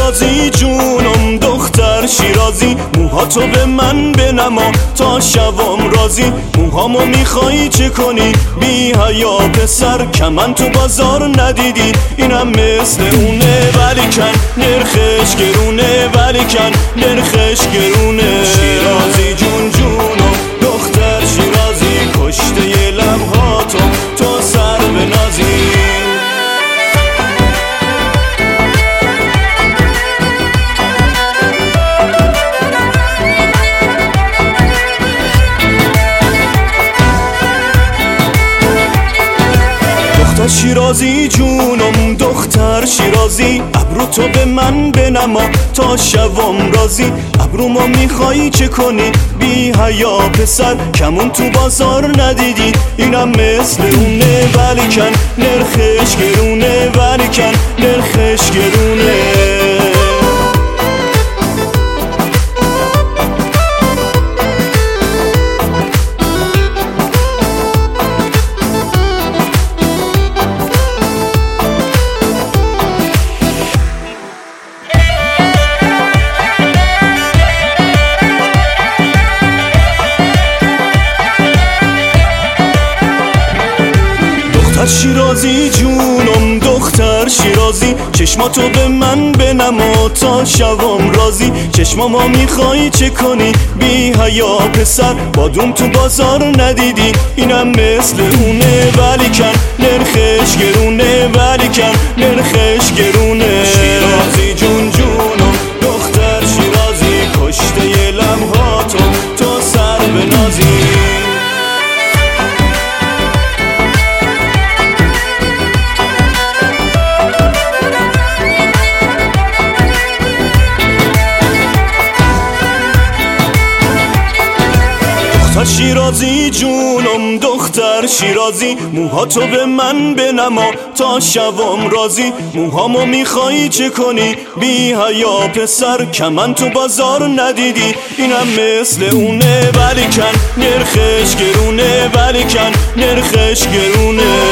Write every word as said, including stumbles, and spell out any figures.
شیرازی جونم دختر شیرازی، موهاتو به من بنما تا شوام راضی. موهامو میخوایی چه کنی بی حیا پسر، کمن تو بازار ندیدی اینم مثل اونه، ولی کن نرخش گرونه، ولی کن نرخش گرونه. شیرازی جون جونم دختر شیرازی، کشته ی لبهاتو تو سر بنازی. دختر شیرازی جونم دختر شیرازی، ابرو تو به من بنما تا شوام راضی. ابرومو میخوایی چه کنی بی حیا پسر، کمون تو بازار ندیدی اینم مثل اونه، ولی کن نرخش گرونه، ولی کن نرخش گرونه. شیرازی جونم دختر شیرازی، چشماتو به من بنما تا شوام راضی. چشمامو میخوایی چه کنی بی حیا پسر، بادوم تو بازار ندیدی اینم مثل اونه، ولی کن نرخش گرونه، ولی کن نرخش گرونه. شیرازی جون جونم دختر شیرازی، کشته ی لبهاتو تو سر بنازی. شیرازی جونم دختر شیرازی، موهاتو به من بنما تا شوام راضی. موهامو میخوایی چه کنی بی حیا پسر، کمن تو بازار ندیدی اینم مثل اونه، ولی کن نرخش گرونه، ولی کن نرخش گرونه.